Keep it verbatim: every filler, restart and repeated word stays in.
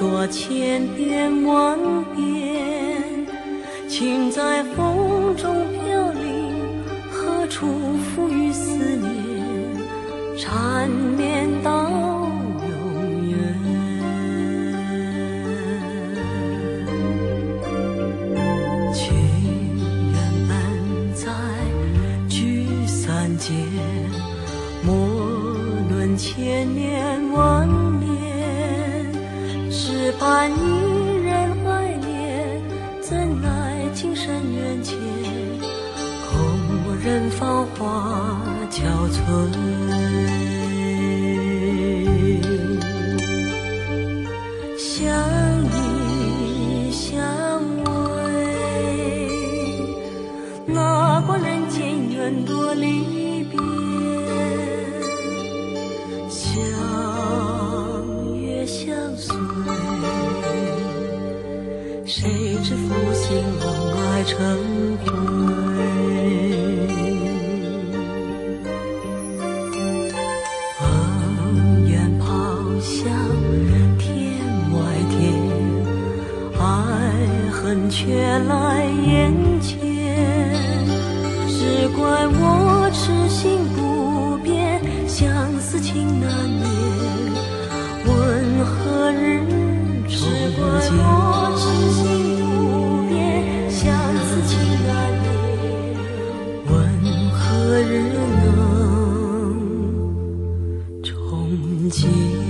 说千遍万遍，情在风中飘零，何处赋予思念，缠绵到永远。情缘本在聚散间，莫论千年万年，只盼一人爱恋，怎奈情深缘浅，空人芳华憔悴。相依相偎，哪管人间缘多离别，相约相随，谁知负心枉爱成灰。恩怨抛向天外天，爱恨却来眼前，只怪我痴心不变，相思情难眠，问何日重见。我痴心不变，相思情难眠，问何日能重见。